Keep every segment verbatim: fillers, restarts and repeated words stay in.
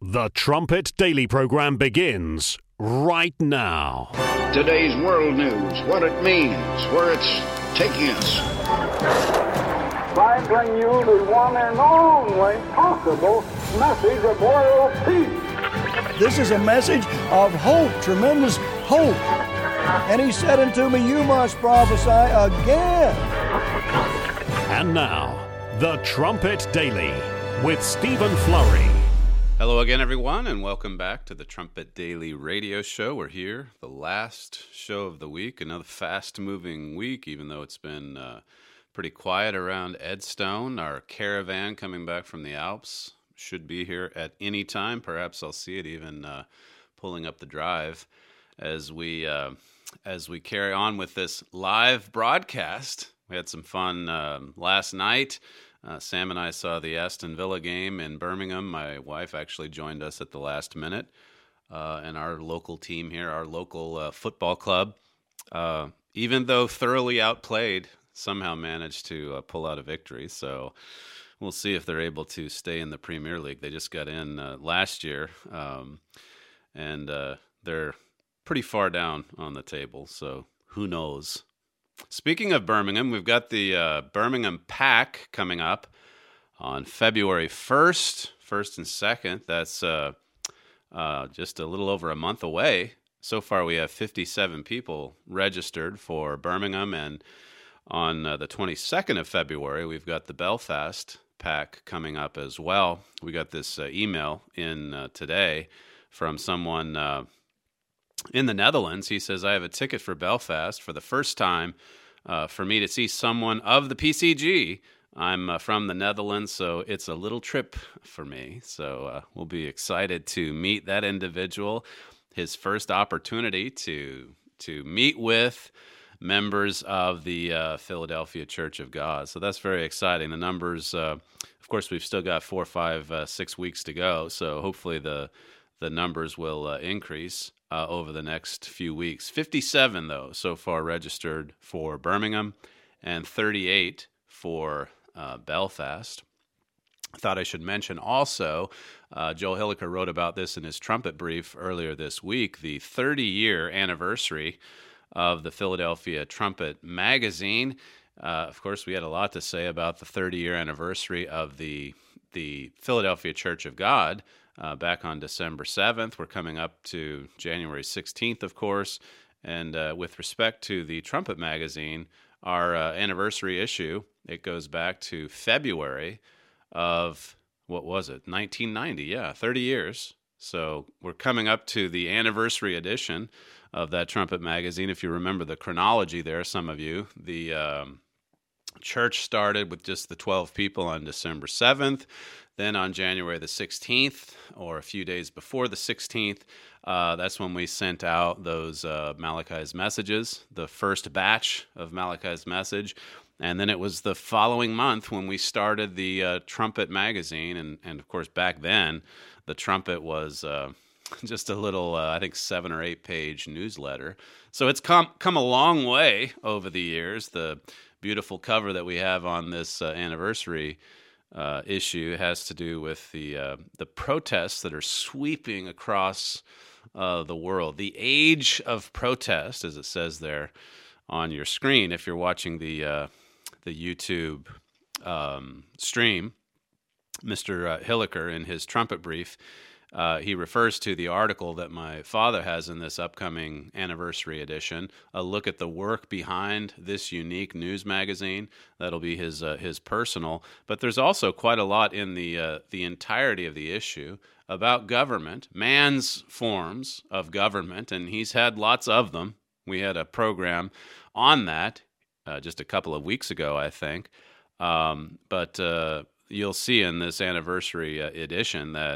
The Trumpet Daily program begins right now. Today's world news, what it means, where it's taking us. I bring you the one and only possible message of world peace. This is a message of hope, tremendous hope. And he said unto me, you must prophesy again. And now, The Trumpet Daily with Stephen Flurry. Hello again, everyone, and welcome back to the Trumpet Daily radio show. We're here, the last show of the week, another fast-moving week, even though it's been uh, pretty quiet around Edstone. Our caravan coming back from the Alps should be here at any time. Perhaps I'll see it even uh, pulling up the drive as we uh, as we carry on with this live broadcast. We had some fun uh, last night. Uh, Sam and I saw the Aston Villa game in Birmingham. My wife actually joined us at the last minute. Uh, and our local team here, our local uh, football club, uh, even though thoroughly outplayed, somehow managed to uh, pull out a victory. So we'll see if they're able to stay in the Premier League. They just got in uh, last year, um, and uh, they're pretty far down on the table. So who knows? Speaking of Birmingham, we've got the uh, Birmingham Pack coming up on February first, first and second. That's uh, uh, just a little over a month away. So far, we have fifty-seven people registered for Birmingham, and on uh, the twenty-second of February, we've got the Belfast Pack coming up as well. We got this uh, email in uh, today from someone uh, in the Netherlands. He says, I have a ticket for Belfast for the first time uh, for me to see someone of the P C G. I'm uh, from the Netherlands, so it's a little trip for me. So uh, we'll be excited to meet that individual. His first opportunity to to meet with members of the uh, Philadelphia Church of God. So that's very exciting. The numbers, uh, of course, we've still got four, five, uh, six weeks to go. So hopefully the the numbers will uh, increase uh, over the next few weeks. fifty-seven, though, so far registered for Birmingham, and thirty-eight for uh, Belfast. I thought I should mention also, uh, Joel Hilliker wrote about this in his Trumpet Brief earlier this week, the thirty-year anniversary of the Philadelphia Trumpet magazine. Uh, of course, we had a lot to say about the thirty-year anniversary of the the Philadelphia Church of God uh, back on December seventh. We're coming up to January sixteenth, of course. And uh, with respect to the Trumpet magazine, our uh, anniversary issue, it goes back to February of, what was it, nineteen ninety, yeah, thirty years. So we're coming up to the anniversary edition of that Trumpet magazine. If you remember the chronology there, some of you, the um, church started with just the twelve people on December seventh. Then on January the sixteenth, or a few days before the sixteenth, uh, that's when we sent out those uh, Malachi's messages, the first batch of Malachi's message. And then it was the following month when we started the uh, Trumpet magazine. And, and of course, back then, the Trumpet was uh, just a little, uh, I think, seven or eight page newsletter. So it's come come a long way over the years. The beautiful cover that we have on this uh, anniversary uh, issue has to do with the uh, the protests that are sweeping across uh, the world. The age of protest, as it says there on your screen, if you're watching the uh, the YouTube um, stream. Mister Uh, Hilliker, in his Trumpet Brief, uh, he refers to the article that my father has in this upcoming anniversary edition, a look at the work behind this unique news magazine. That'll be his uh, his personal. But there's also quite a lot in the uh, the entirety of the issue about government, man's forms of government, and he's had lots of them. We had a program on that uh, just a couple of weeks ago, I think. Um, but uh, you'll see in this anniversary uh, edition that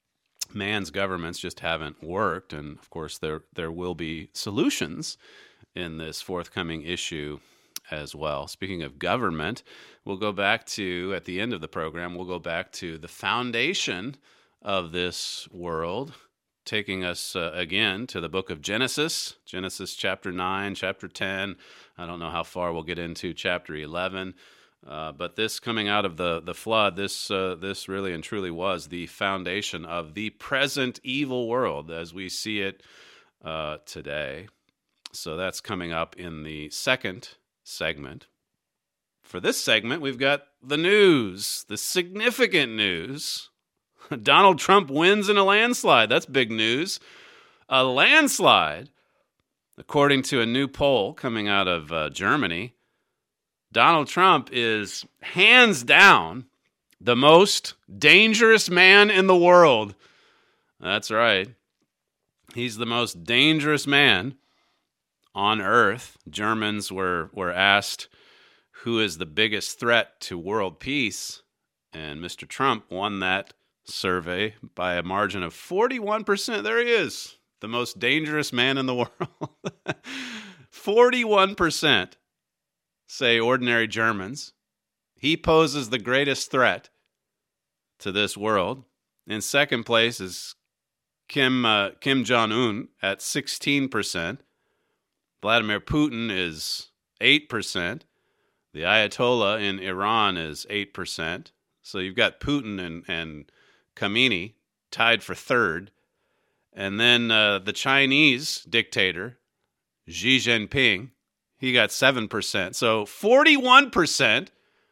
man's governments just haven't worked, and of course there there will be solutions in this forthcoming issue as well. Speaking of government, we'll go back to, at the end of the program, we'll go back to the foundation of this world, taking us uh, again to the book of Genesis, Genesis chapter nine, chapter ten. I don't know how far we'll get into chapter eleven. Uh, but this coming out of the, the flood, this uh, this really and truly was the foundation of the present evil world as we see it uh, today. So that's coming up in the second segment. For this segment, we've got the news, the significant news. Donald Trump wins in a landslide. That's big news. A landslide, according to a new poll coming out of uh, Germany. Donald Trump is hands down the most dangerous man in the world. That's right. He's the most dangerous man on earth. Germans were, were asked who is the biggest threat to world peace, and Mister Trump won that survey by a margin of forty-one percent. There he is, the most dangerous man in the world. forty-one percent. Say ordinary Germans. He poses the greatest threat to this world. In second place is Kim uh, Kim Jong-un at sixteen percent. Vladimir Putin is eight percent. The Ayatollah in Iran is eight percent. So you've got Putin and, and Khamenei tied for third. And then uh, the Chinese dictator, Xi Jinping, he got seven percent. So forty-one percent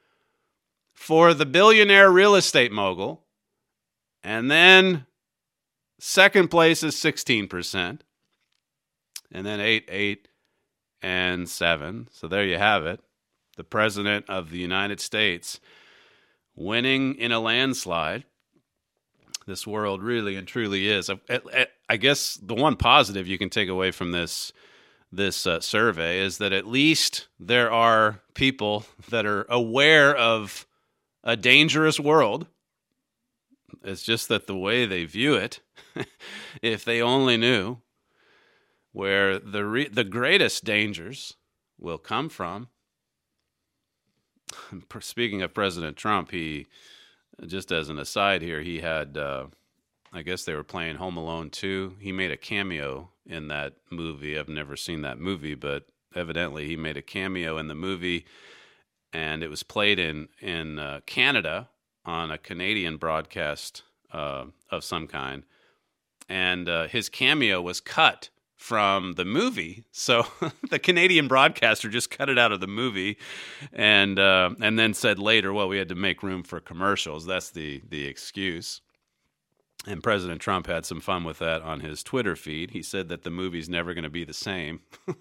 for the billionaire real estate mogul. And then second place is sixteen percent. And then eight, eight, and seven. So there you have it. The President of the United States winning in a landslide. This world really and truly is. I, I guess the one positive you can take away from this this uh, survey is that at least there are people that are aware of a dangerous world. It's just that the way they view it, if they only knew where the re- the greatest dangers will come from. Speaking of President Trump, he, just as an aside here, he had, uh, I guess they were playing Home Alone two. He made a cameo in that movie. I've never seen that movie, but evidently he made a cameo in the movie, and it was played in, in uh, Canada on a Canadian broadcast uh, of some kind. And uh, his cameo was cut from the movie, so the Canadian broadcaster just cut it out of the movie, and uh, and then said later, well, we had to make room for commercials. That's the the excuse. And President Trump had some fun with that on his Twitter feed. He said that the movie's never going to be the same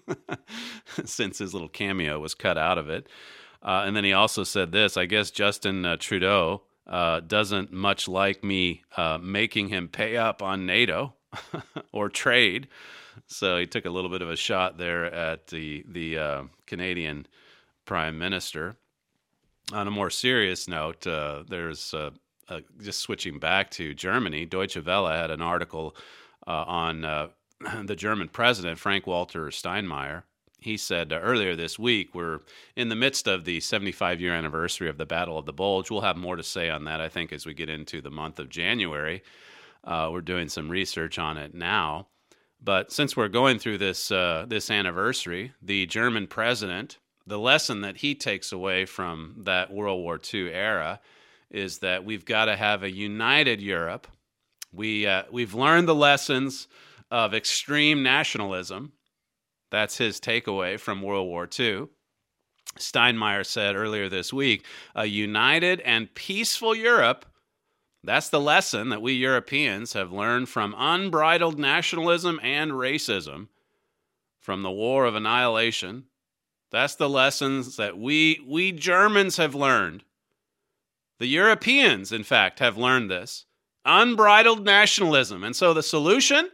since his little cameo was cut out of it. Uh, and then he also said this, I guess Justin uh, Trudeau uh, doesn't much like me uh, making him pay up on NATO or trade. So he took a little bit of a shot there at the the uh, Canadian Prime Minister. On a more serious note, uh, there's uh, uh, just switching back to Germany. Deutsche Welle had an article uh, on uh, the German president, Frank-Walter Steinmeier. He said uh, earlier this week, we're in the midst of the seventy-five-year anniversary of the Battle of the Bulge. We'll have more to say on that, I think, as we get into the month of January. Uh, we're doing some research on it now. But since we're going through this uh, this anniversary, the German president, the lesson that he takes away from that World War Two era is that we've got to have a united Europe. We, uh, we've learned the lessons of extreme nationalism. That's his takeaway from World War Two. Steinmeier said earlier this week, a united and peaceful Europe, that's the lesson that we Europeans have learned from unbridled nationalism and racism, from the War of Annihilation. That's the lessons that we we Germans have learned. The Europeans, in fact, have learned this. Unbridled nationalism. And so the solution?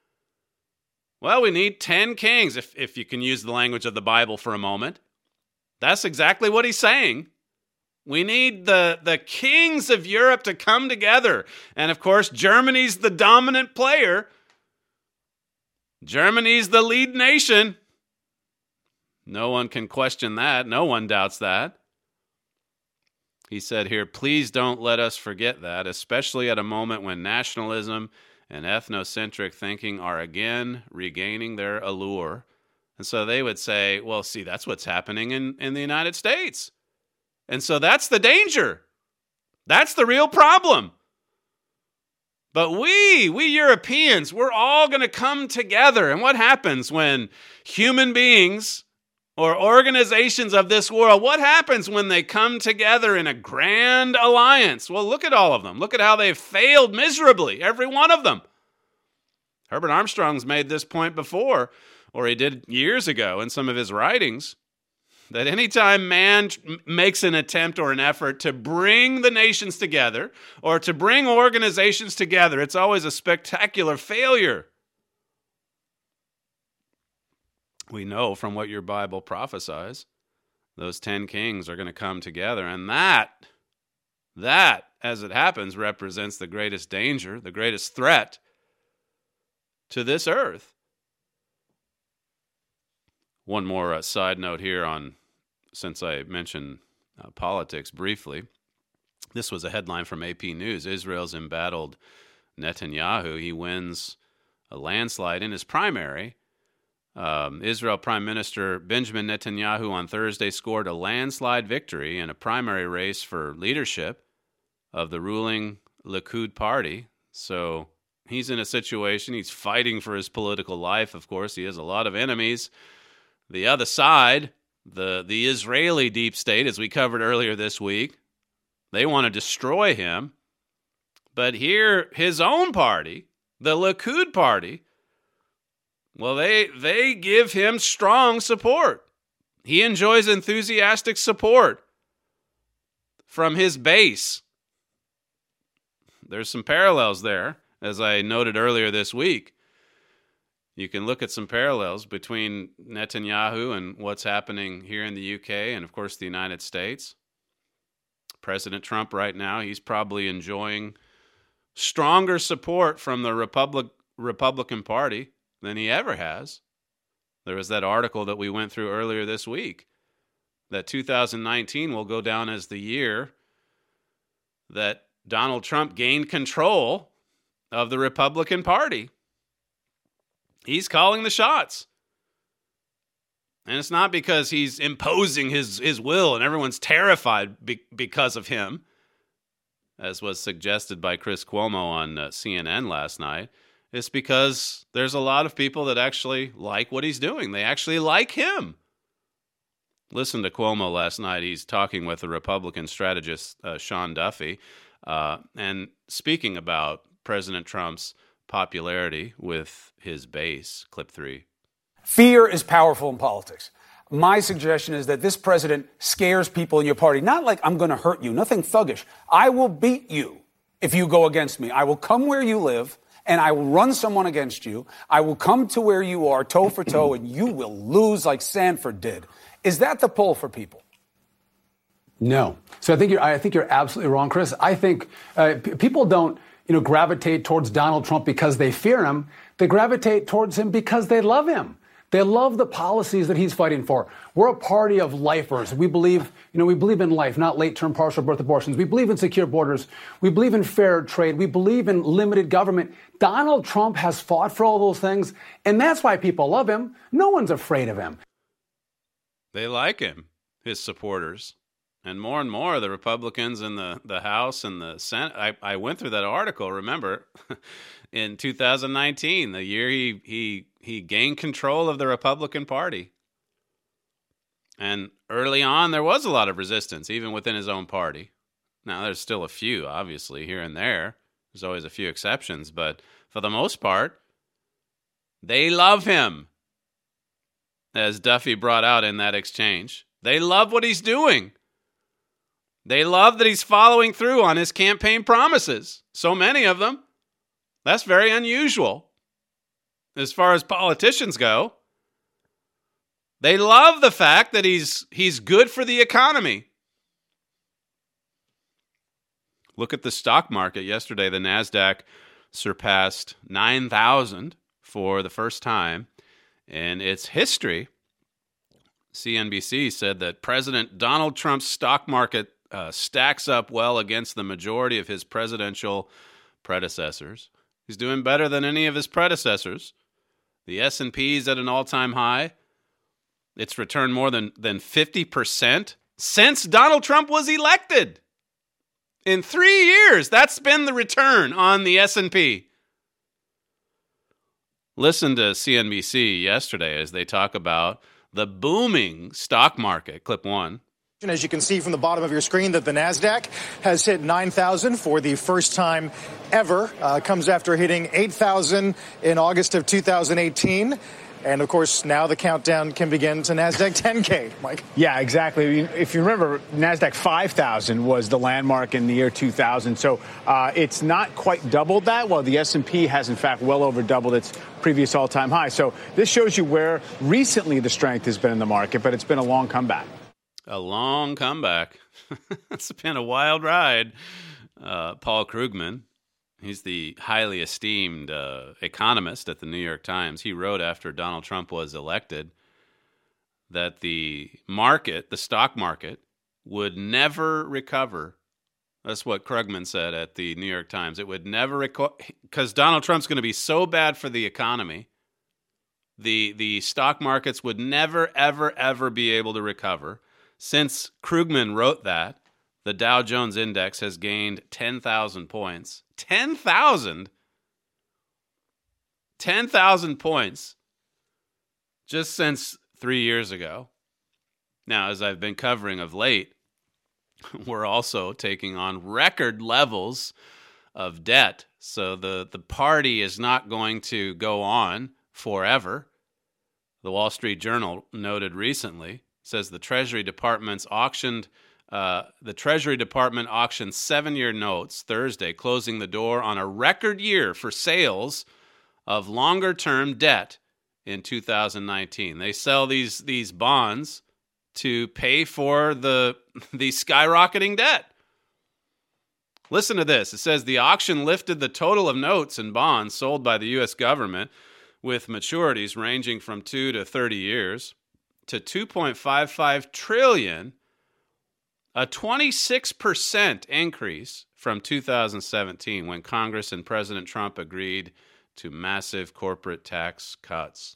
Well, we need ten kings, if, if you can use the language of the Bible for a moment. That's exactly what he's saying. We need the, the kings of Europe to come together. And of course, Germany's the dominant player. Germany's the lead nation. No one can question that. No one doubts that. He said here, please don't let us forget that, especially at a moment when nationalism and ethnocentric thinking are again regaining their allure. And so they would say, well, see, that's what's happening in, in the United States. And so that's the danger. That's the real problem. But we, we Europeans, we're all going to come together. And what happens when human beings or organizations of this world, what happens when they come together in a grand alliance? Well, look at all of them. Look at how they've failed miserably, every one of them. Herbert Armstrong's made this point before, or he did years ago in some of his writings, that anytime man makes an attempt or an effort to bring the nations together or to bring organizations together, it's always a spectacular failure. We know from what your Bible prophesies, those ten kings are going to come together, and that, that, as it happens, represents the greatest danger, the greatest threat to this earth. One more uh, side note here on, since I mentioned uh, politics briefly. This was a headline from A P News. Israel's embattled Netanyahu. He wins a landslide in his primary. Um, Israel Prime Minister Benjamin Netanyahu on Thursday scored a landslide victory in a primary race for leadership of the ruling Likud party. So he's in a situation, he's fighting for his political life, of course. He has a lot of enemies. The other side, the, the Israeli deep state, as we covered earlier this week, they want to destroy him. But here, his own party, the Likud party, well, they they give him strong support. He enjoys enthusiastic support from his base. There's some parallels there, as I noted earlier this week. You can look at some parallels between Netanyahu and what's happening here in the U K and, of course, the United States. President Trump right now, he's probably enjoying stronger support from the Republic, Republican Party than he ever has. There was that article that we went through earlier this week, that two thousand nineteen will go down as the year that Donald Trump gained control of the Republican Party. He's calling the shots. And it's not because he's imposing his, his will and everyone's terrified be, because of him, as was suggested by Chris Cuomo on uh, C N N last night. It's because there's a lot of people that actually like what he's doing. They actually like him. Listen to Cuomo last night. He's talking with the Republican strategist, uh, Sean Duffy, uh, and speaking about President Trump's popularity with his base. Clip three. Fear is powerful in politics. My suggestion is that this president scares people in your party. Not like I'm going to hurt you, nothing thuggish. I will beat you if you go against me. I will come where you live, and I will run someone against you. I will come to where you are, toe for toe, and you will lose like Sanford did. Is that the pull for people? No. So I think you're, I think you're absolutely wrong, Chris. I think uh, p- people don't, you know, gravitate towards Donald Trump because they fear him. They gravitate towards him because they love him. They love the policies that he's fighting for. We're a party of lifers. We believe, you know, we believe in life, not late-term partial birth abortions. We believe in secure borders. We believe in fair trade. We believe in limited government. Donald Trump has fought for all those things, and that's why people love him. No one's afraid of him. They like him, his supporters. And more and more, the Republicans in the, the House and the Senate. I, I went through that article, remember, in two thousand nineteen, the year he, he, he gained control of the Republican Party. And early on, there was a lot of resistance, even within his own party. Now, there's still a few, obviously, here and there. There's always a few exceptions. But for the most part, they love him, as Duffy brought out in that exchange. They love what he's doing. They love that he's following through on his campaign promises. So many of them. That's very unusual. As far as politicians go, they love the fact that he's he's good for the economy. Look at the stock market yesterday. The NASDAQ surpassed nine thousand for the first time in its history. C N B C said that President Donald Trump's stock market Uh, stacks up well against the majority of his presidential predecessors. He's doing better than any of his predecessors. The S and P is at an all-time high. It's returned more than, than fifty percent since Donald Trump was elected. In three years, that's been the return on the S and P. Listen to C N B C yesterday as they talk about the booming stock market. Clip one. As you can see from the bottom of your screen, that the NASDAQ has hit nine thousand for the first time ever. Uh, comes after hitting eight thousand in August of two thousand eighteen. And, of course, now the countdown can begin to NASDAQ ten K, Mike. Yeah, exactly. If you remember, NASDAQ five thousand was the landmark in the year two thousand. So uh, it's not quite doubled that, while the S and P has, in fact, well over doubled its previous all-time high. So this shows you where recently the strength has been in the market, but it's been a long comeback. A long comeback. It's been a wild ride. Uh, Paul Krugman, he's the highly esteemed uh, economist at the New York Times. He wrote after Donald Trump was elected that the market, the stock market, would never recover. That's what Krugman said at the New York Times. It would never recover because Donald Trump's going to be so bad for the economy. The, the stock markets would never, ever, ever be able to recover. Since Krugman wrote that, the Dow Jones Index has gained ten thousand points. ten thousand? ten thousand points just since three years ago. Now, as I've been covering of late, we're also taking on record levels of debt. So the, the party is not going to go on forever. The Wall Street Journal noted recently, says the Treasury Department's auctioned uh, the Treasury Department auctioned seven-year notes Thursday, closing the door on a record year for sales of longer-term debt in two thousand nineteen. They sell these these bonds to pay for the the skyrocketing debt. Listen to this. It says the auction lifted the total of notes and bonds sold by the U S government with maturities ranging from two to thirty years to two point five five trillion dollars, a twenty-six percent increase from two thousand seventeen when Congress and President Trump agreed to massive corporate tax cuts.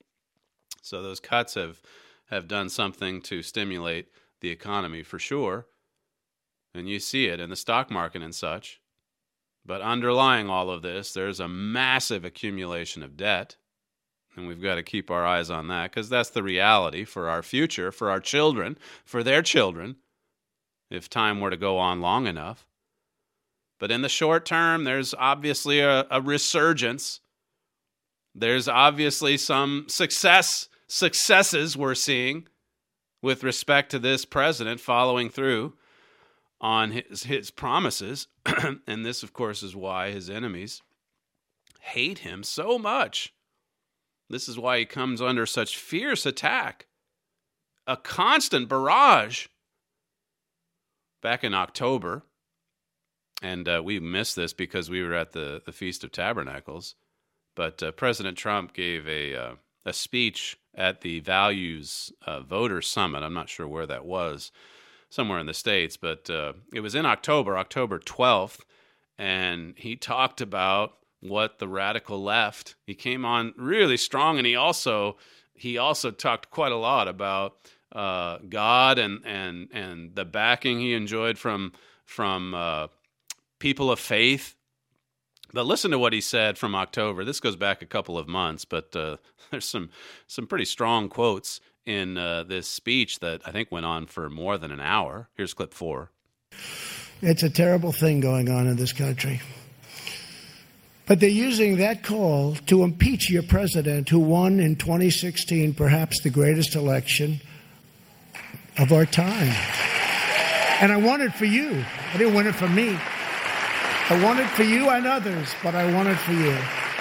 So those cuts have, have done something to stimulate the economy for sure, and you see it in the stock market and such. But underlying all of this, there's a massive accumulation of debt. And we've got to keep our eyes on that because that's the reality for our future, for our children, for their children, if time were to go on long enough. But in the short term, there's obviously a, a resurgence. There's obviously some success, successes we're seeing with respect to this president following through on his, his promises. And this, of course, is why his enemies hate him so much. This is why he comes under such fierce attack. A constant barrage. Back in October, and uh, we missed this because we were at the, the Feast of Tabernacles, but uh, President Trump gave a, uh, a speech at the Values uh, Voter Summit. I'm not sure where that was, somewhere in the States, but uh, it was in October, October twelfth, and he talked about what the radical left, he came on really strong, and he also he also talked quite a lot about uh, God and and and the backing he enjoyed from from uh, people of faith. But listen to what he said from October. This goes back a couple of months, but uh, there's some some pretty strong quotes in uh, this speech that I think went on for more than an hour. Here's clip four. It's a terrible thing going on in this country. But they're using that call to impeach your president who won in twenty sixteen, perhaps the greatest election of our time. And I won it for you. I didn't win it for me. I won it for you and others, but I won it for you.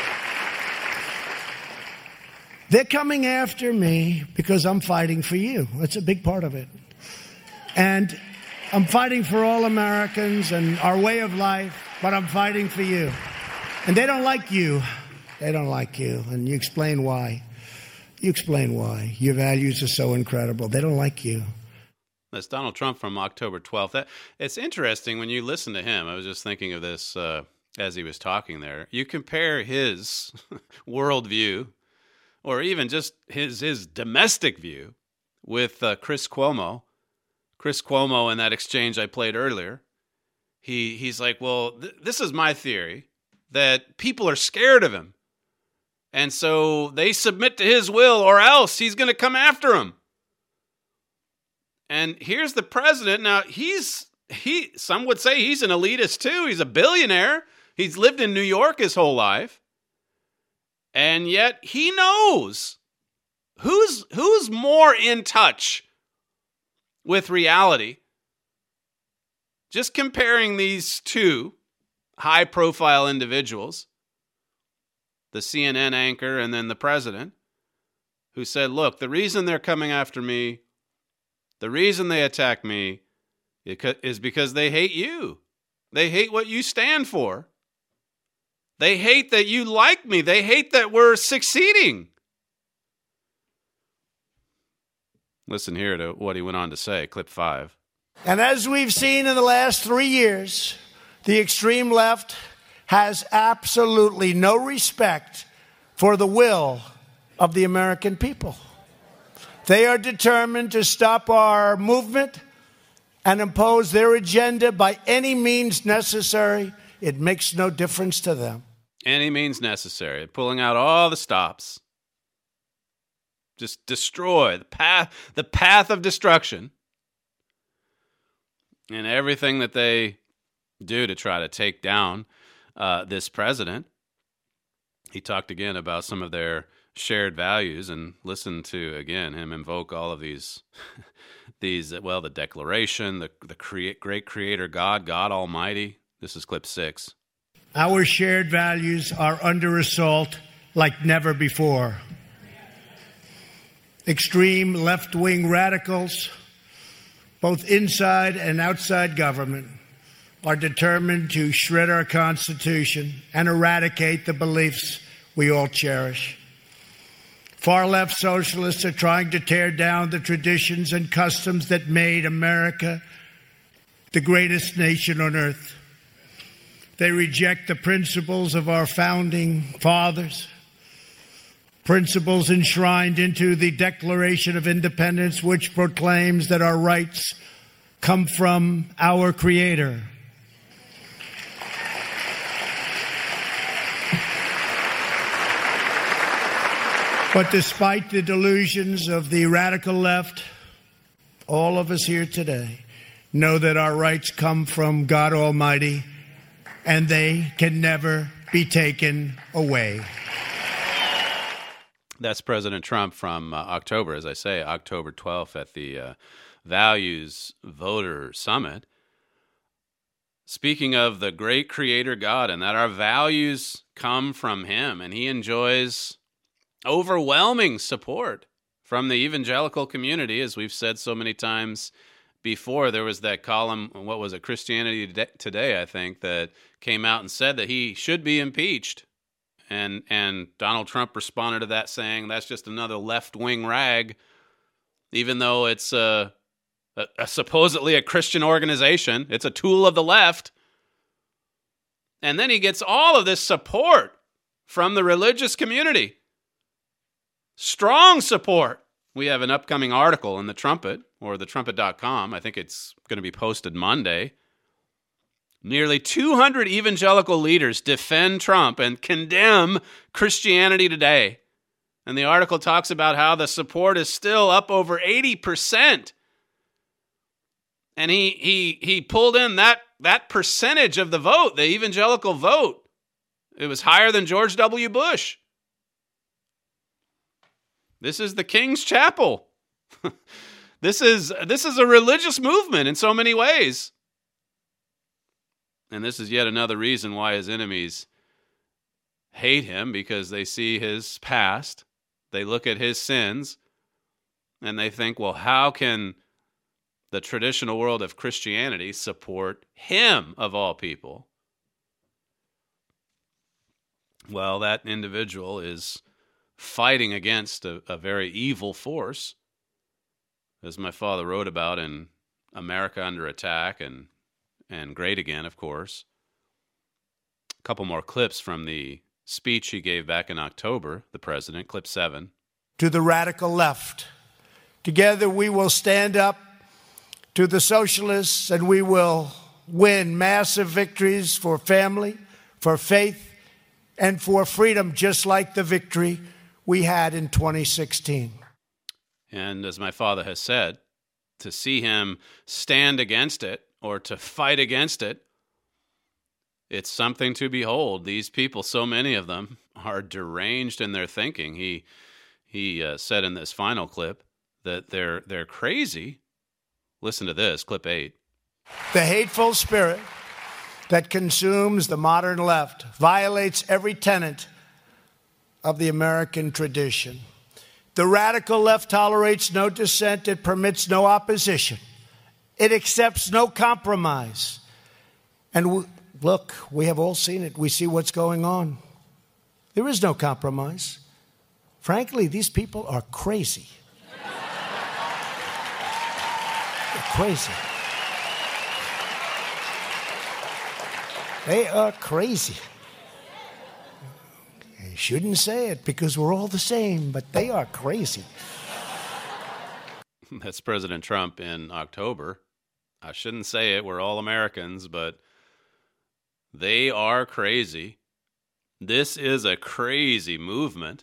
They're coming after me because I'm fighting for you. That's a big part of it. And I'm fighting for all Americans and our way of life, but I'm fighting for you. And they don't like you. They don't like you. And you explain why. You explain why. Your values are so incredible. They don't like you. That's Donald Trump from October twelfth. That, it's interesting when you listen to him. I was just thinking of this uh, as he was talking there. You compare his worldview, or even just his his domestic view, with uh, Chris Cuomo. Chris Cuomo in that exchange I played earlier. He he's like, well, th- this is my theory, that people are scared of him. And so they submit to his will or else he's going to come after him. And here's the president. Now, he's he some would say he's an elitist too. He's a billionaire. He's lived in New York his whole life. And yet he knows who's who's more in touch with reality. Just comparing these two high-profile individuals, the C N N anchor and then the president, who said, look, the reason they're coming after me, the reason they attack me is because they hate you. They hate what you stand for. They hate that you like me. They hate that we're succeeding. Listen here to what he went on to say, clip five. And as we've seen in the last three years, the extreme left has absolutely no respect for the will of the American people. They are determined to stop our movement and impose their agenda by any means necessary. It makes no difference to them. Any means necessary. Pulling out all the stops. Just destroy the path, the path of destruction. And everything that they do to try to take down uh, this president. He talked again about some of their shared values, and listen to, again, him invoke all of these, these well, the Declaration, the, the create, great creator God, God Almighty. This is clip six. Our shared values are under assault like never before. Extreme left-wing radicals, both inside and outside government, are determined to shred our Constitution and eradicate the beliefs we all cherish. Far-left socialists are trying to tear down the traditions and customs that made America the greatest nation on earth. They reject the principles of our founding fathers, principles enshrined into the Declaration of Independence, which proclaims that our rights come from our Creator. But despite the delusions of the radical left, all of us here today know that our rights come from God Almighty, and they can never be taken away. That's President Trump from uh, October, as I say, October twelfth at the uh, Values Voter Summit. Speaking of the great creator God and that our values come from him, and he enjoys overwhelming support from the evangelical community, as we've said so many times before. There was that column, what was it, Christianity Today, I think, that came out and said that he should be impeached. And and Donald Trump responded to that saying, that's just another left-wing rag, even though it's a, a, a supposedly a Christian organization. It's a tool of the left. And then he gets all of this support from the religious community. Strong support. We have an upcoming article in the Trumpet, or the trumpet dot com. I think it's going to be posted Monday. Nearly two hundred evangelical leaders defend Trump and condemn Christianity Today. And the article talks about how the support is still up over eighty percent. And he he he pulled in that, that percentage of the vote, the evangelical vote. It was higher than George W. Bush. This is the King's Chapel. This is this is a religious movement in so many ways. And this is yet another reason why his enemies hate him, because they see his past, they look at his sins, and they think, well, how can the traditional world of Christianity support him, of all people? Well, that individual is fighting against a, a very evil force, as my father wrote about in America Under Attack and and Great Again, of course. A couple more clips from the speech he gave back in October, the president, clip seven. To the radical left, together we will stand up to the socialists, and we will win massive victories for family, for faith, and for freedom, just like the victory we had in twenty sixteen. And as my father has said, to see him stand against it or to fight against it, it's something to behold. These people, so many of them, are deranged in their thinking. He he uh, said in this final clip that they're they're crazy. Listen to this, clip eight. The hateful spirit that consumes the modern left violates every tenet of the American tradition. The radical left tolerates no dissent. It permits no opposition. It accepts no compromise. And w- look, we have all seen it. We see what's going on. There is no compromise. Frankly, these people are crazy. They're crazy. They are crazy. I shouldn't say it because we're all the same, but they are crazy. That's President Trump in October. I shouldn't say it. We're all Americans, but they are crazy. This is a crazy movement.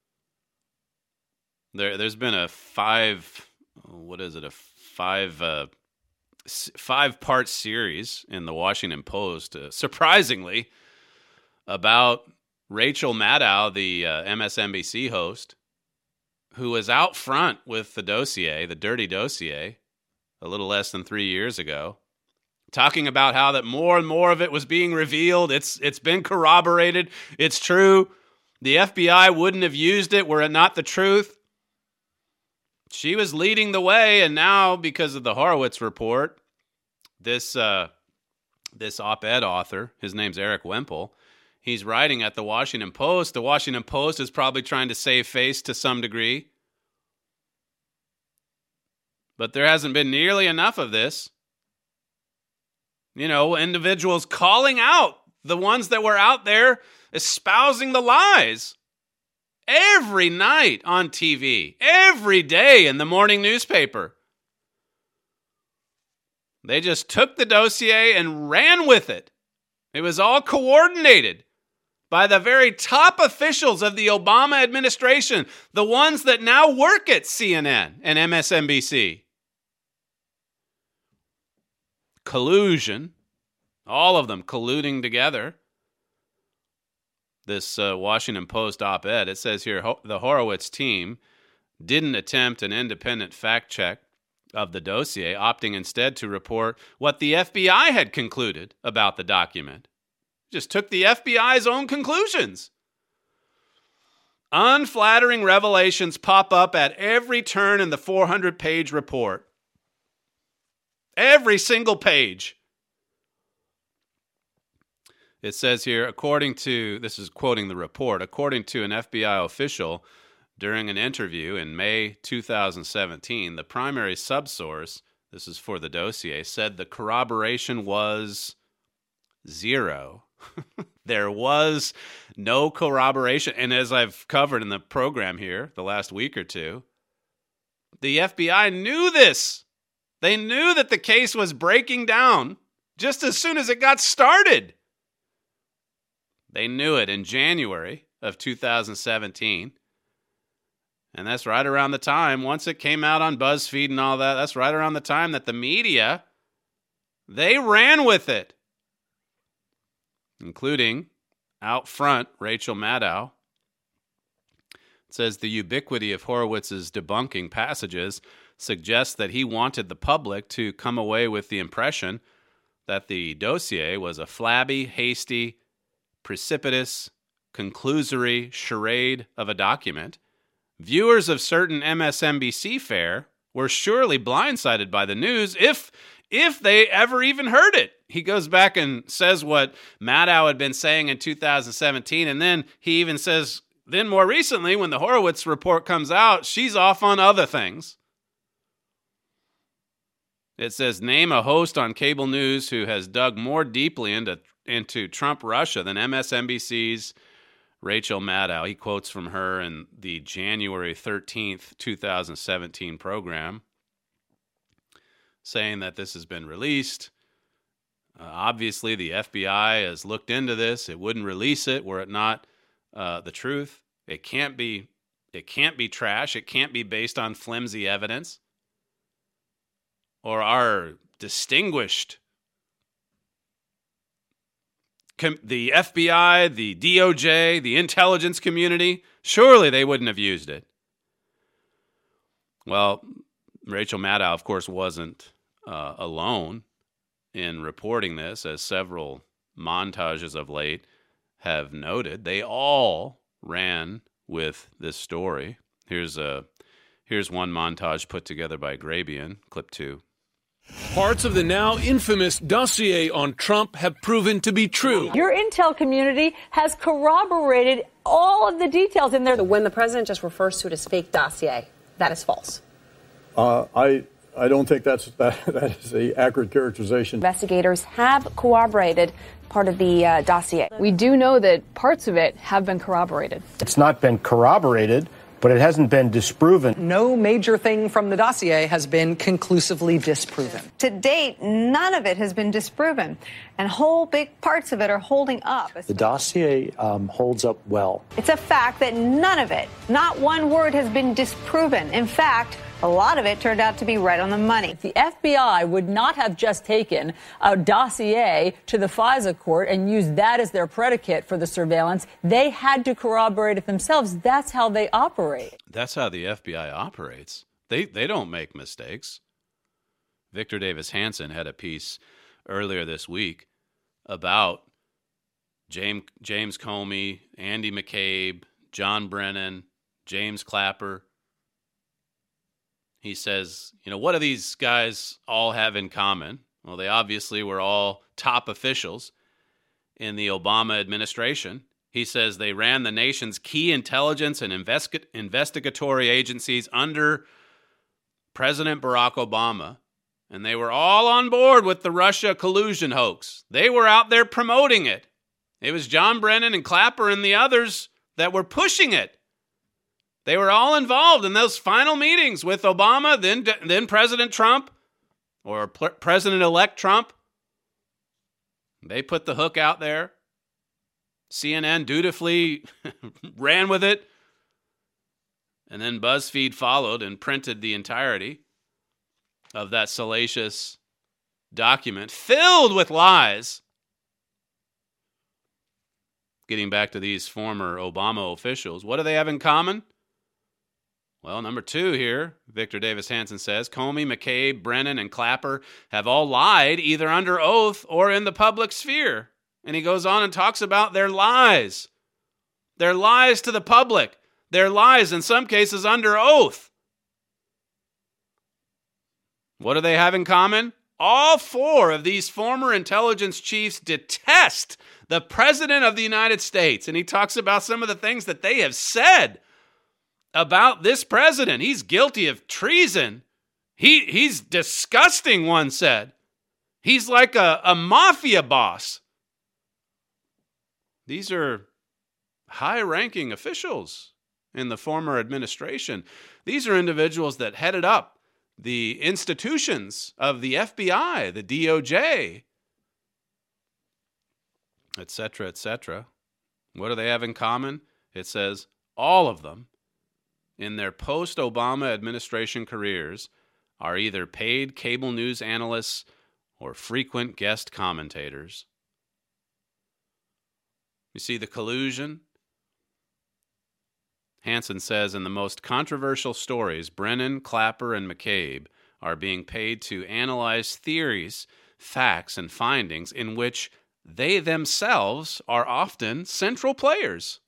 There, there's been a five, what is it, a five, uh, five-part series in the Washington Post, uh, surprisingly, about Rachel Maddow, the uh, M S N B C host, who was out front with the dossier, the dirty dossier, a little less than three years ago, talking about how that more and more of it was being revealed. It's it's been corroborated. It's true. The F B I wouldn't have used it were it not the truth. She was leading the way, and now, because of the Horowitz report, this uh, this op-ed author, his name's Eric Wemple, he's writing at the Washington Post. The Washington Post is probably trying to save face to some degree. But there hasn't been nearly enough of this. You know, individuals calling out the ones that were out there espousing the lies. Every night on T V, every day in the morning newspaper. They just took the dossier and ran with it. It was all coordinated by the very top officials of the Obama administration, the ones that now work at C N N and M S N B C. Collusion, all of them colluding together. This uh, Washington Post op-ed, it says here, Ho- the Horowitz team didn't attempt an independent fact check of the dossier, opting instead to report what the F B I had concluded about the document. Just took the F B I's own conclusions. Unflattering revelations pop up at every turn in the four hundred page report. Every single page. It says here, according to, this is quoting the report, according to an F B I official during an interview in May two thousand seventeen, the primary subsource, this is for the dossier, said the corroboration was zero. There was no corroboration. And as I've covered in the program here the last week or two, the F B I knew this. They knew that the case was breaking down just as soon as it got started. They knew it in January of two thousand seventeen. And that's right around the time, once it came out on BuzzFeed and all that, that's right around the time that the media, they ran with it. Including, out front, Rachel Maddow. It says the ubiquity of Horowitz's debunking passages suggests that he wanted the public to come away with the impression that the dossier was a flabby, hasty, precipitous, conclusory charade of a document. Viewers of certain M S N B C fare were surely blindsided by the news if if they ever even heard it. He goes back and says what Maddow had been saying in two thousand seventeen, and then he even says, then more recently, when the Horowitz report comes out, she's off on other things. It says, name a host on cable news who has dug more deeply into, into Trump Russia than M S N B C's Rachel Maddow. He quotes from her in the January thirteenth, two thousand seventeen program. saying that this has been released. Uh, obviously, the F B I has looked into this. It wouldn't release it were it not uh, the truth. It can't be. It can't be trash. It can't be based on flimsy evidence. Or our distinguished, com- the F B I, the D O J, the intelligence community, surely they wouldn't have used it. Well, Rachel Maddow, of course, wasn't uh, alone in reporting this, as several montages of late have noted. They all ran with this story. Here's a here's one montage put together by Grabian, clip two. Parts of the now infamous dossier on Trump have proven to be true. Your intel community has corroborated all of the details in there. When the president just refers to it as fake dossier, that is false. Uh, I I don't think that's that, that is the accurate characterization. Investigators have corroborated part of the uh, dossier. We do know that parts of it have been corroborated. It's not been corroborated, but it hasn't been disproven. No major thing from the dossier has been conclusively disproven. To date, none of it has been disproven, and whole big parts of it are holding up. The dossier um, holds up well. It's a fact that none of it, not one word, has been disproven. In fact, a lot of it turned out to be right on the money. The F B I would not have just taken a dossier to the FISA court and used that as their predicate for the surveillance. They had to corroborate it themselves. That's how they operate. That's how the F B I operates. They they don't make mistakes. Victor Davis Hanson had a piece earlier this week about James James Comey, Andy McCabe, John Brennan, James Clapper. He says, you know, what do these guys all have in common? Well, they obviously were all top officials in the Obama administration. He says they ran the nation's key intelligence and investi- investigatory agencies under President Barack Obama, and they were all on board with the Russia collusion hoax. They were out there promoting it. It was John Brennan and Clapper and the others that were pushing it. They were all involved in those final meetings with Obama, then then President Trump, or P- President-elect Trump. They put the hook out there. C N N dutifully ran with it. And then BuzzFeed followed and printed the entirety of that salacious document filled with lies. Getting back to these former Obama officials, what do they have in common? Well, number two here, Victor Davis Hanson says, Comey, McCabe, Brennan, and Clapper have all lied either under oath or in the public sphere. And he goes on and talks about their lies. Their lies to the public. Their lies, in some cases, under oath. What do they have in common? All four of these former intelligence chiefs detest the President of the United States. And he talks about some of the things that they have said about this president. He's guilty of treason. He he's disgusting, one said. He's like a, a mafia boss. These are high-ranking officials in the former administration. These are individuals that headed up the institutions of the F B I, the D O J, et cetera, et cetera. What do they have in common? It says all of them in their post-Obama administration careers are either paid cable news analysts or frequent guest commentators. You see the collusion? Hanson says in the most controversial stories, Brennan, Clapper, and McCabe are being paid to analyze theories, facts, and findings in which they themselves are often central players.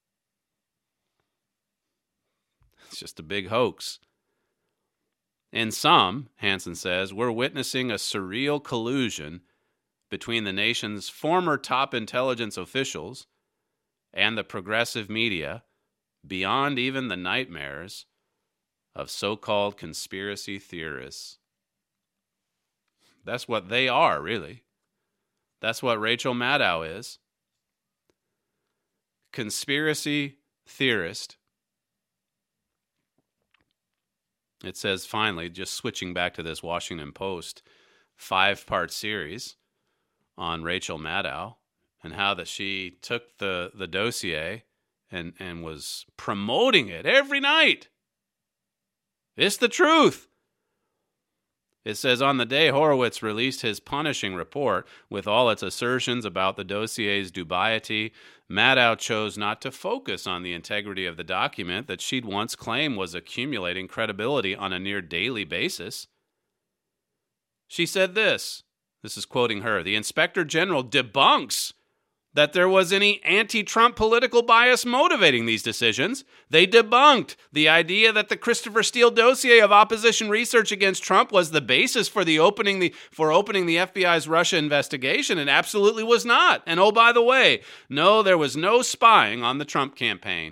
It's just a big hoax. In some, Hanson says, we're witnessing a surreal collusion between the nation's former top intelligence officials and the progressive media beyond even the nightmares of so-called conspiracy theorists. That's what they are, really. That's what Rachel Maddow is. Conspiracy theorist. It says, finally, just switching back to this Washington Post five-part series on Rachel Maddow and how that she took the, the dossier and, and was promoting it every night. It's the truth. It says, on the day Horowitz released his punishing report with all its assertions about the dossier's dubiety, Maddow chose not to focus on the integrity of the document that she'd once claimed was accumulating credibility on a near daily basis. She said this, this is quoting her, the Inspector General debunks that there was any anti-Trump political bias motivating these decisions. They debunked the idea that the Christopher Steele dossier of opposition research against Trump was the basis for the opening the for opening the F B I's Russia investigation. It absolutely was not. And oh, by the way, no, there was no spying on the Trump campaign.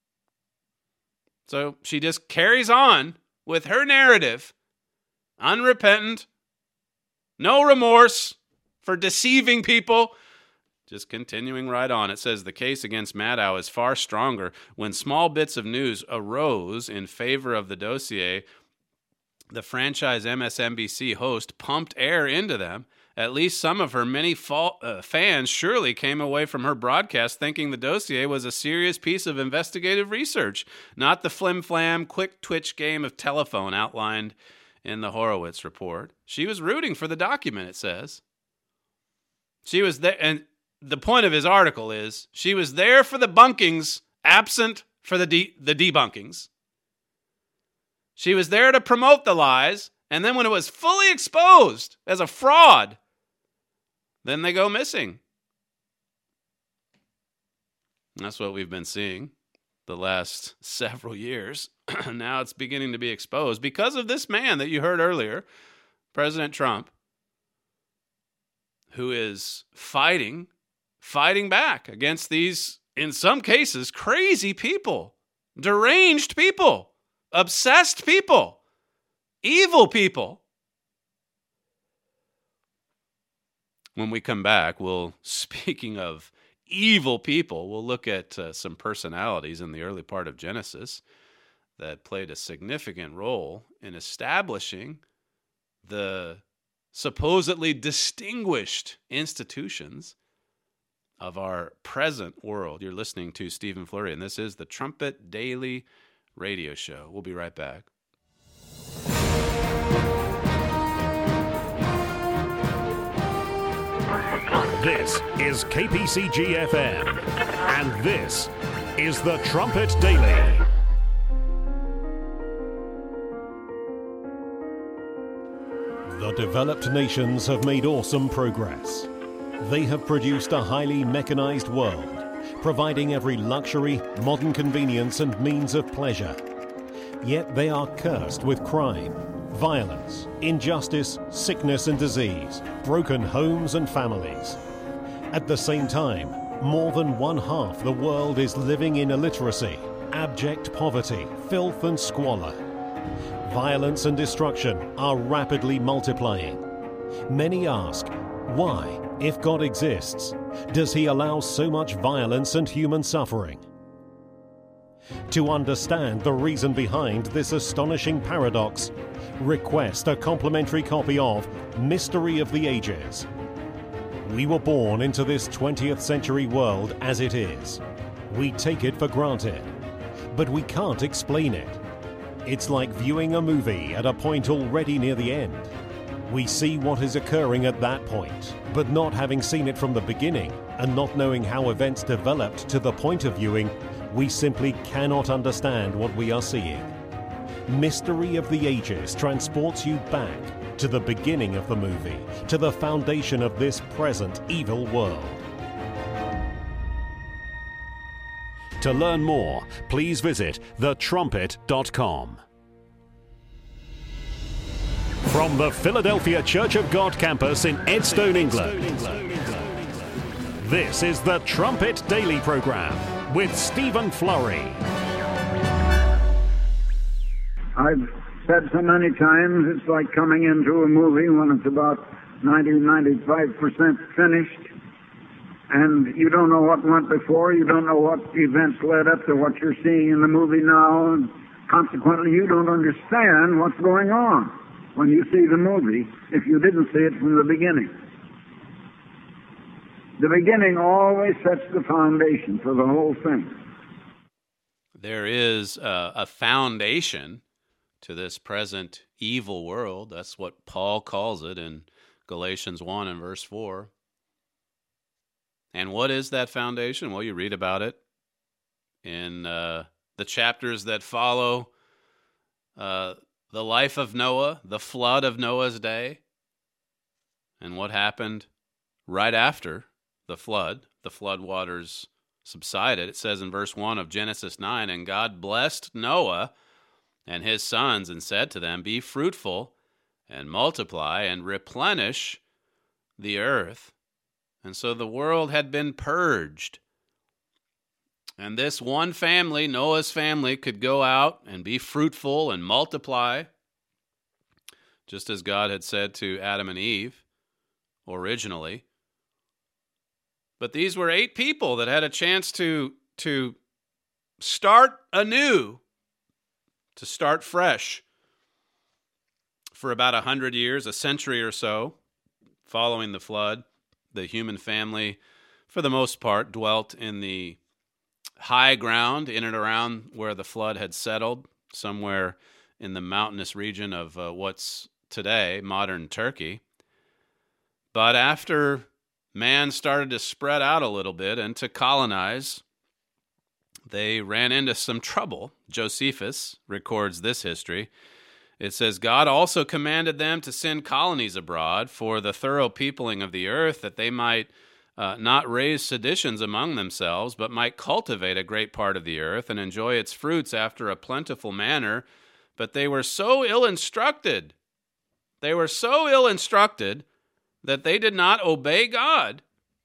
So she just carries on with her narrative, unrepentant, no remorse for deceiving people. Just continuing right on, it says the case against Maddow is far stronger. When small bits of news arose in favor of the dossier, the franchise M S N B C host pumped air into them. At least some of her many fa- uh, fans surely came away from her broadcast thinking the dossier was a serious piece of investigative research, not the flim-flam, quick-twitch game of telephone outlined in the Horowitz report. She was rooting for the document, it says. She was there, and the point of his article is she was there for the bunkings, absent for the de- the debunkings. She was there to promote the lies, and then when it was fully exposed as a fraud, then they go missing. And that's what we've been seeing the last several years. Now it's beginning to be exposed because of this man that you heard earlier, President Trump, who is fighting Fighting back against these, in some cases, crazy people, deranged people, obsessed people, evil people. When we come back, we'll, speaking of evil people, we'll look at uh, some personalities in the early part of Genesis that played a significant role in establishing the supposedly distinguished institutions of our present world. You're listening to Stephen Flurry, and this is the Trumpet Daily Radio Show. We'll be right back. This is K P C G F M, and this is the Trumpet Daily. The developed nations have made awesome progress. They have produced a highly mechanized world, providing every luxury, modern convenience and means of pleasure. Yet they are cursed with crime, violence, injustice, sickness and disease, broken homes and families. At the same time, more than one half the world is living in illiteracy, abject poverty, filth and squalor. Violence and destruction are rapidly multiplying. Many ask, why? If God exists, does he allow so much violence and human suffering? To understand the reason behind this astonishing paradox, request a complimentary copy of Mystery of the Ages. We were born into this twentieth century world as it is. We take it for granted, but we can't explain it. It's like viewing a movie at a point already near the end. We see what is occurring at that point, but not having seen it from the beginning and not knowing how events developed to the point of viewing, we simply cannot understand what we are seeing. Mystery of the Ages transports you back to the beginning of the movie, to the foundation of this present evil world. To learn more, please visit the trumpet dot com. From the Philadelphia Church of God campus in Edstone, England, this is the Trumpet Daily Program with Stephen Flurry. I've said so many times, it's like coming into a movie when it's about ninety, ninety-five percent finished, and you don't know what went before, you don't know what events led up to what you're seeing in the movie now, and Consequently, you don't understand what's going on when you see the movie if you didn't see it from the beginning. The beginning always sets the foundation for the whole thing. There is a, a foundation to this present evil world. That's what Paul calls it in Galatians one and verse four. And what is that foundation? Well, you read about it in uh, the chapters that follow uh, the life of Noah, the flood of Noah's day, and what happened right after the flood. The flood waters subsided. It says in verse one of Genesis nine, and God blessed Noah and his sons and said to them, be fruitful and multiply and replenish the earth. And so the world had been purged. And this one family, Noah's family, could go out and be fruitful and multiply, just as God had said to Adam and Eve originally. But these were eight people that had a chance to, to start anew, to start fresh for about a hundred years, a century or so, following the flood. The human family, for the most part, dwelt in the high ground in and around where the flood had settled, somewhere in the mountainous region of uh, what's today modern Turkey. But after man started to spread out a little bit and to colonize, they ran into some trouble. Josephus records this history. It says, God also commanded them to send colonies abroad for the thorough peopling of the earth, that they might uh, not raise seditions among themselves, but might cultivate a great part of the earth and enjoy its fruits after a plentiful manner. But they were so ill-instructed, they were so ill-instructed that they did not obey God.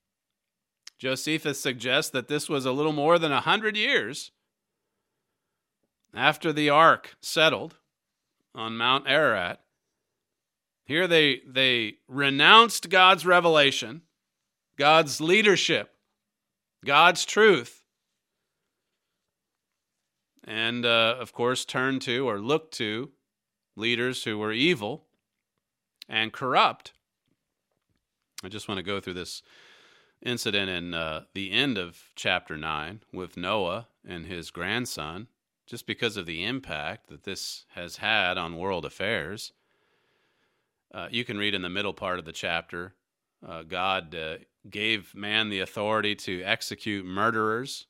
Josephus suggests that this was a little more than a hundred years after the ark settled on Mount Ararat. Here they they renounced God's revelation, God's leadership, God's truth, and uh, of course turned to or looked to leaders who were evil and corrupt. I just want to go through this incident in uh, the end of chapter nine with Noah and his grandson, just because of the impact that this has had on world affairs. Uh, you can read in the middle part of the chapter, uh, God uh, gave man the authority to execute murderers.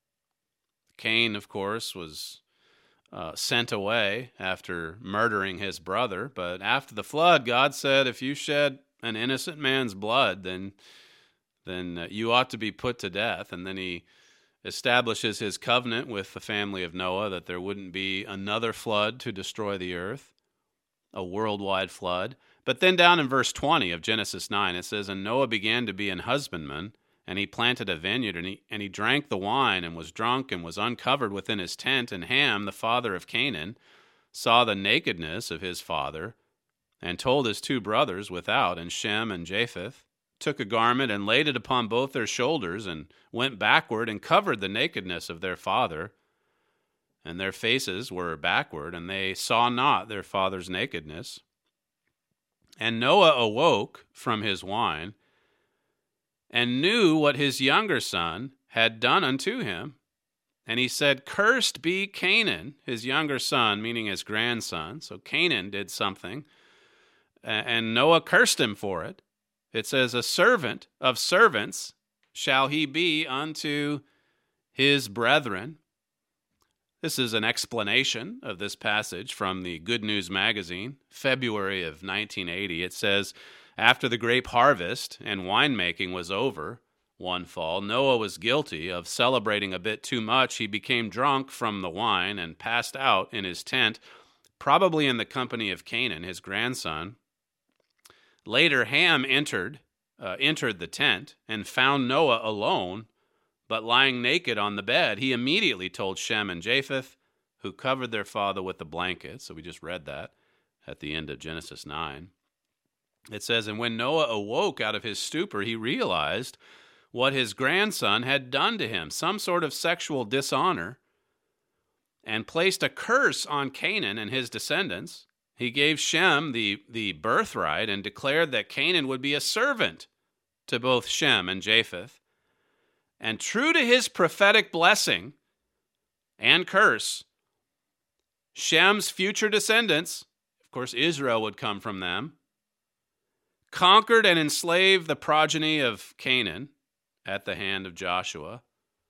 Cain, of course, was uh, sent away after murdering his brother. But after the flood, God said, if you shed an innocent man's blood, then, then uh, you ought to be put to death. And then he establishes his covenant with the family of Noah that there wouldn't be another flood to destroy the earth, a worldwide flood. But then down in verse twenty of Genesis nine, it says, and Noah began to be an husbandman, and he planted a vineyard, and he, and he drank the wine, and was drunk, and was uncovered within his tent. And Ham, the father of Canaan, saw the nakedness of his father, and told his two brothers without, and Shem and Japheth, took a garment and laid it upon both their shoulders, and went backward and covered the nakedness of their father. And their faces were backward, and they saw not their father's nakedness. And Noah awoke from his wine, and knew what his younger son had done unto him. And he said, cursed be Canaan, his younger son, meaning his grandson. So Canaan did something, and Noah cursed him for it. It says, a servant of servants shall he be unto his brethren. This is an explanation of this passage from the Good News Magazine, February of nineteen eighty. It says, after the grape harvest and winemaking was over one fall, Noah was guilty of celebrating a bit too much. He became drunk from the wine and passed out in his tent, probably in the company of Canaan, his grandson. Later, Ham entered, uh, entered the tent and found Noah alone, but lying naked on the bed. He immediately told Shem and Japheth, who covered their father with a blanket. So we just read that at the end of Genesis nine. It says, and when Noah awoke out of his stupor, he realized what his grandson had done to him, some sort of sexual dishonor. and placed a curse on Canaan and his descendants. He gave Shem the, the birthright and declared that Canaan would be a servant to both Shem and Japheth. And true to his prophetic blessing and curse, Shem's future descendants, of course Israel would come from them, conquered and enslaved the progeny of Canaan at the hand of Joshua.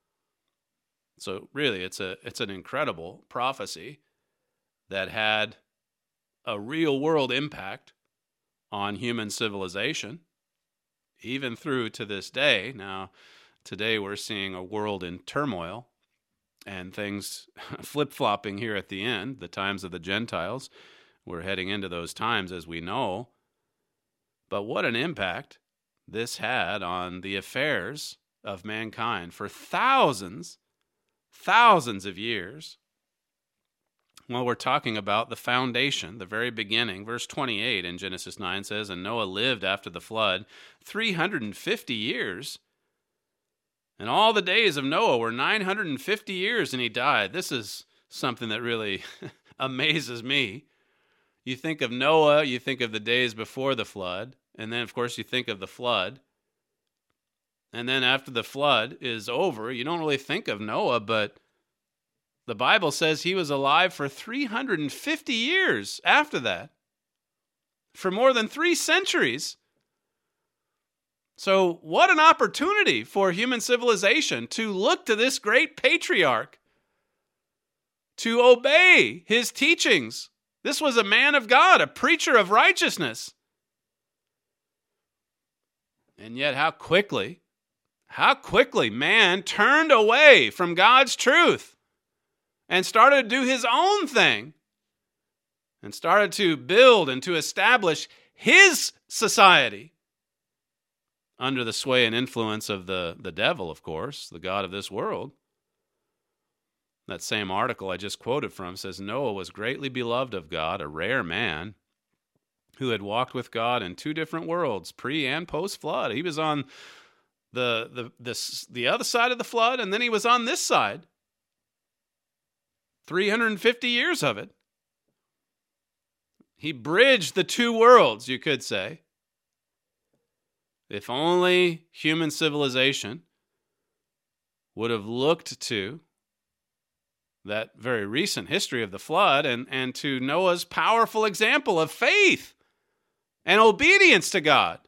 So really, it's a it's an incredible prophecy that had a real-world impact on human civilization, even through to this day. Now, today we're seeing a world in turmoil and things flip-flopping here at the end, the times of the Gentiles. We're heading into those times, as we know. But what an impact this had on the affairs of mankind for thousands, thousands of years. Well, we're talking about the foundation, the very beginning. Verse twenty-eight in Genesis nine says, "And Noah lived after the flood three hundred fifty years. And all the days of Noah were nine hundred fifty years, and he died." This is something that really amazes me. You think of Noah, you think of the days before the flood, and then, of course, you think of the flood. And then after the flood is over, you don't really think of Noah, but the Bible says he was alive for three hundred fifty years after that, for more than three centuries. So what an opportunity for human civilization to look to this great patriarch, to obey his teachings. This was a man of God, a preacher of righteousness. And yet how quickly, how quickly man turned away from God's truth and started to do his own thing and started to build and to establish his society under the sway and influence of the, the devil, of course, the god of this world. That same article I just quoted from says Noah was greatly beloved of God, a rare man who had walked with God in two different worlds, pre and post flood. He was on the the this the other side of the flood, and then he was on this side. three hundred fifty years of it. He bridged the two worlds, you could say. If only human civilization would have looked to that very recent history of the flood and, and to Noah's powerful example of faith and obedience to God.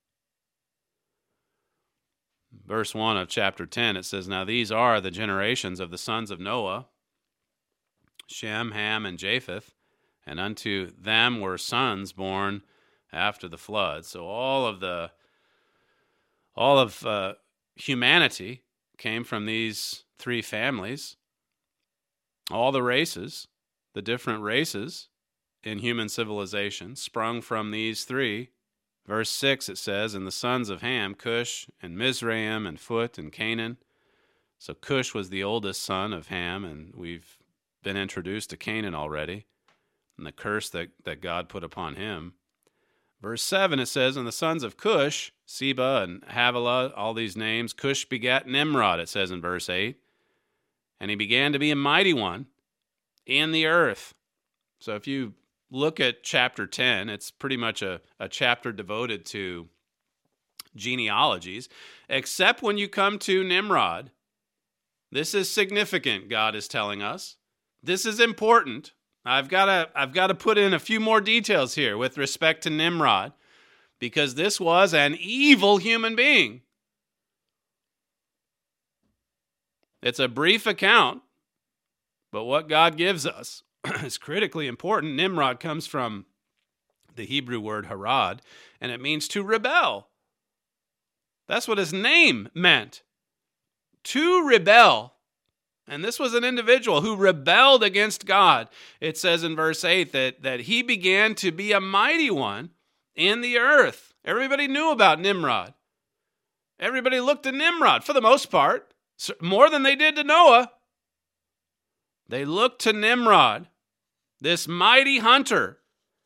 Verse one of chapter ten, it says, "Now these are the generations of the sons of Noah, Shem, Ham, and Japheth, and unto them were sons born after the flood." So all of the all of uh, humanity came from these three families. All the races, the different races in human civilization, sprung from these three. Verse six, it says, "And the sons of Ham, Cush, and Mizraim, and Phut, and Canaan." So Cush was the oldest son of Ham, and we've been introduced to Canaan already, and the curse that, that God put upon him. Verse seven, it says, "And the sons of Cush, Seba and Havilah," all these names. "Cush begat Nimrod," it says in verse eight. "And he began to be a mighty one in the earth." So if you look at chapter ten, it's pretty much a, a chapter devoted to genealogies, except when you come to Nimrod. This is significant, God is telling us. This is important. I've got to I've got to put in a few more details here with respect to Nimrod, because this was an evil human being. It's a brief account, but what God gives us is critically important. Nimrod comes from the Hebrew word harad, and it means to rebel. That's what his name meant, to rebel. And this was an individual who rebelled against God. It says in verse eight that, that he began to be a mighty one in the earth. Everybody knew about Nimrod. Everybody looked to Nimrod, for the most part. More than they did to Noah. They looked to Nimrod, this mighty hunter,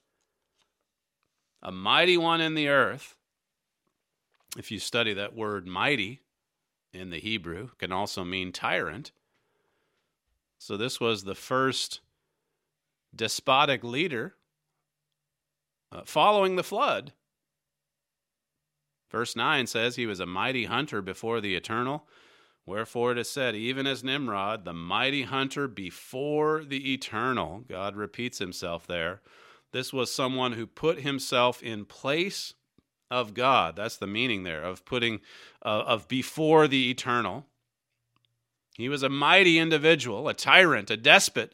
a mighty one in the earth. If you study that word mighty in the Hebrew, it can also mean tyrant. So this was the first despotic leader uh, following the flood. Verse nine says he was a mighty hunter before the Eternal. Wherefore it is said, even as Nimrod, the mighty hunter before the Eternal. God repeats himself there. This was someone who put himself in place of God. That's the meaning there, of putting, uh, of before the Eternal. He was a mighty individual, a tyrant, a despot,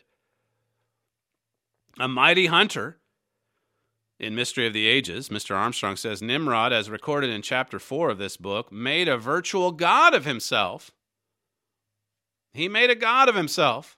a mighty hunter. In Mystery of the Ages, Mister Armstrong says, Nimrod, as recorded in chapter four of this book, made a virtual god of himself. He made a god of himself.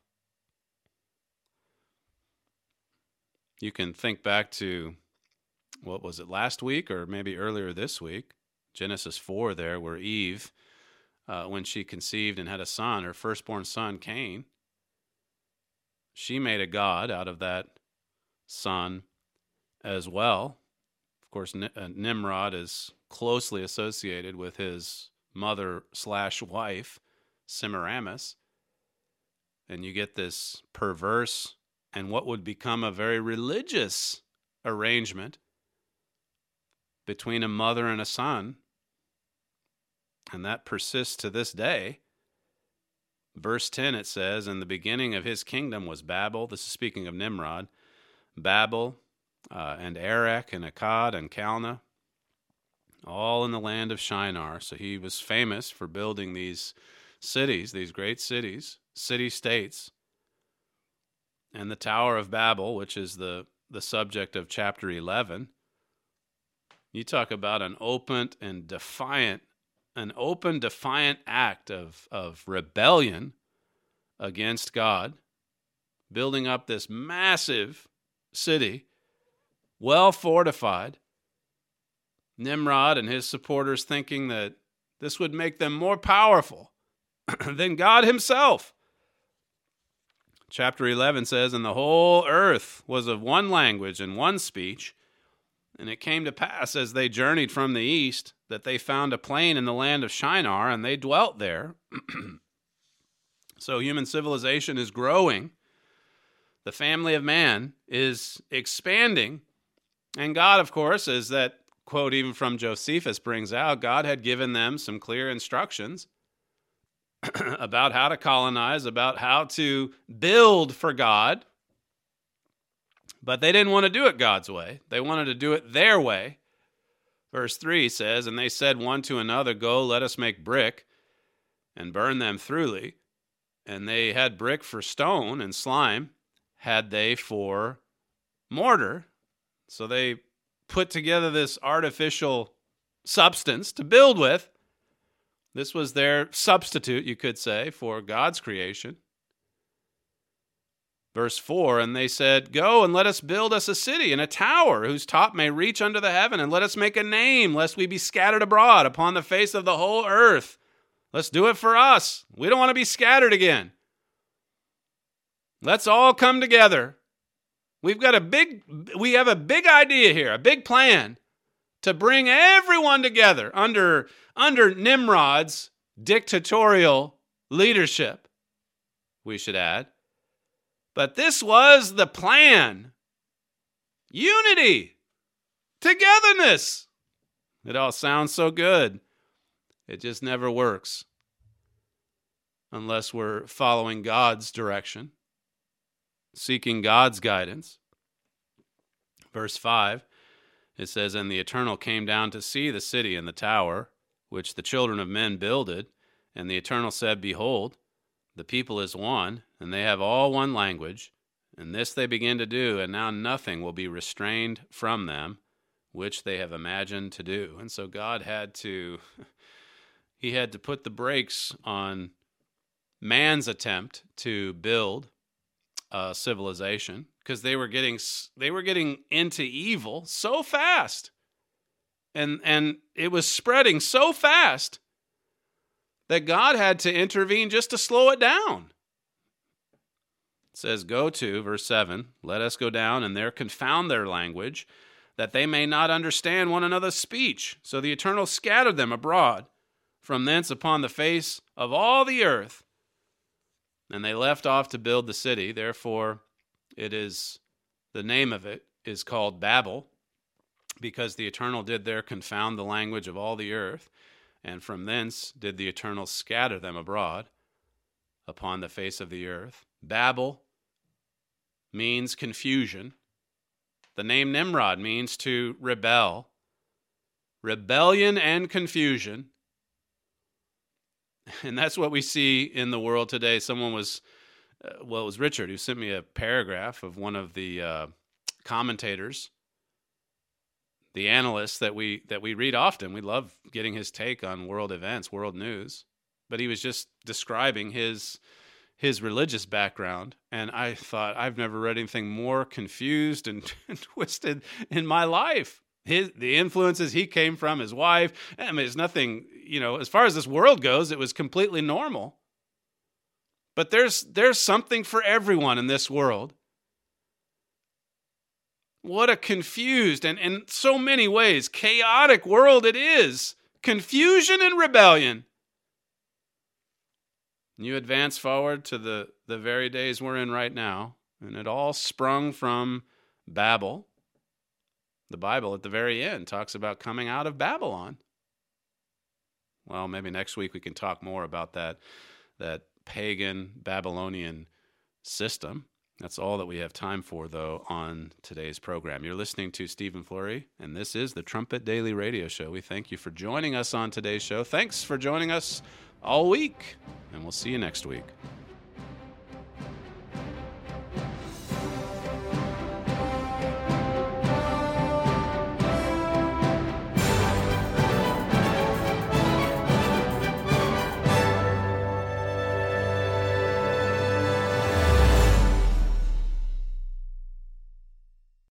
You can think back to, what was it, last week or maybe earlier this week, Genesis four there, where Eve, uh, when she conceived and had a son, her firstborn son, Cain, she made a god out of that son as well. Of course, Nimrod is closely associated with his mother slash wife, Semiramis. And you get this perverse and what would become a very religious arrangement between a mother and a son. And that persists to this day. Verse ten, it says, in the beginning of his kingdom was Babel. This is speaking of Nimrod. Babel, Uh, and Erech, and Akkad, and Calneh, all in the land of Shinar. So he was famous for building these cities, these great cities, city-states. And the Tower of Babel, which is the, the subject of chapter eleven. You talk about an open and defiant, an open, defiant act of, of rebellion against God, building up this massive city, well fortified. Nimrod and his supporters thinking that this would make them more powerful than God himself. Chapter eleven says, and the whole earth was of one language and one speech. And it came to pass as they journeyed from the east that they found a plain in the land of Shinar, and they dwelt there. So human civilization is growing. The family of man is expanding. And God, of course, as that quote even from Josephus brings out, God had given them some clear instructions about how to colonize, about how to build for God. But they didn't want to do it God's way. They wanted to do it their way. Verse three says, and they said one to another, go, let us make brick and burn them thoroughly. And they had brick for stone, and slime had they for mortar. So they put together this artificial substance to build with. This was their substitute, you could say, for God's creation. Verse four, and they said, go and let us build us a city and a tower whose top may reach unto the heaven, and let us make a name, lest we be scattered abroad upon the face of the whole earth. Let's do it for us. We don't want to be scattered again. Let's all come together. We've got a big, we have a big idea here, a big plan to bring everyone together under, under Nimrod's dictatorial leadership, we should add. But this was the plan. Unity. Togetherness. It all sounds so good. It just never works unless we're following God's direction, seeking God's guidance. Verse five, it says, and the Eternal came down to see the city and the tower, which the children of men builded. And the Eternal said, behold, the people is one, and they have all one language, and this they begin to do, and now nothing will be restrained from them, which they have imagined to do. And so God had to, he had to put the brakes on man's attempt to build a civilization, because they were getting they were getting into evil so fast, and and it was spreading so fast that God had to intervene just to slow it down. It says, go to, verse seven, let us go down and there confound their language, that they may not understand one another's speech. So the Eternal scattered them abroad from thence upon the face of all the earth. And they left off to build the city. Therefore, it is, the name of it is called Babel, because the Eternal did there confound the language of all the earth, and from thence did the Eternal scatter them abroad upon the face of the earth. Babel means confusion. The name Nimrod means to rebel. Rebellion and confusion. And that's what we see in the world today. Someone was, uh, well, it was Richard who sent me a paragraph of one of the uh, commentators, the analysts that we that we read often. We love getting his take on world events, world news. But he was just describing his his religious background, and I thought, I've never read anything more confused and, and twisted in my life. His, the influences he came from, his wife, I mean, it's nothing, you know, as far as this world goes, it was completely normal. But there's there's something for everyone in this world. What a confused and in so many ways chaotic world it is. Confusion and rebellion. You advance forward to the, the very days we're in right now, and it all sprung from Babel. The Bible at the very end talks about coming out of Babylon. Well, maybe next week we can talk more about that, that pagan Babylonian system. That's all that we have time for, though, on today's program. You're listening to Stephen Fleury, and this is the Trumpet Daily Radio Show. We thank you for joining us on today's show. Thanks for joining us all week, and we'll see you next week.